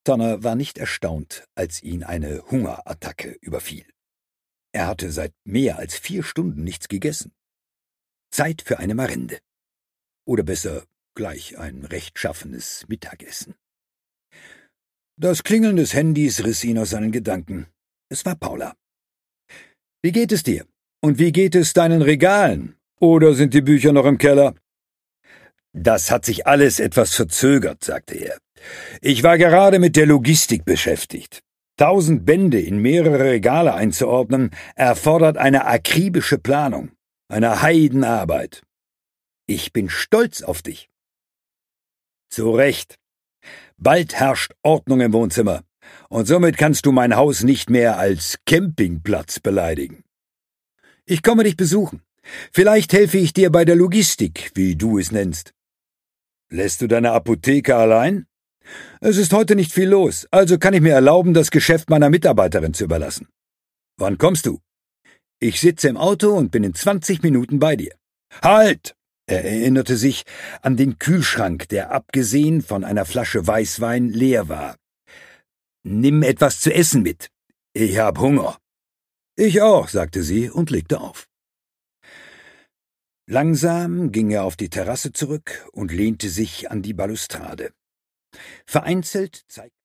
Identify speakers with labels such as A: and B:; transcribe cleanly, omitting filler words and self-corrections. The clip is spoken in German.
A: Tonner war nicht erstaunt, als ihn eine Hungerattacke überfiel. Er hatte seit mehr als 4 Stunden nichts gegessen. Zeit für eine Marende. Oder besser, gleich ein rechtschaffenes Mittagessen. Das Klingeln des Handys riss ihn aus seinen Gedanken. Es war Paula. »Wie geht es dir? Und wie geht es deinen Regalen? Oder sind die Bücher noch im Keller?« »Das hat sich alles etwas verzögert«, sagte er. »Ich war gerade mit der Logistik beschäftigt. 1000 Bände in mehrere Regale einzuordnen, erfordert eine akribische Planung, eine Heidenarbeit. Ich bin stolz auf dich.« »Zu Recht. Bald herrscht Ordnung im Wohnzimmer, und somit kannst du mein Haus nicht mehr als Campingplatz beleidigen. Ich komme dich besuchen. Vielleicht helfe ich dir bei der Logistik, wie du es nennst. Lässt du deine Apotheke allein? Es ist heute nicht viel los, also kann ich mir erlauben, das Geschäft meiner Mitarbeiterin zu überlassen. Wann kommst du? Ich sitze im Auto und bin in 20 Minuten bei dir. Halt! Er erinnerte sich an den Kühlschrank, der abgesehen von einer Flasche Weißwein leer war. Nimm etwas zu essen mit. Ich hab Hunger. Ich auch, sagte sie und legte auf. Langsam ging er auf die Terrasse zurück und lehnte sich an die Balustrade. Vereinzelt zeigte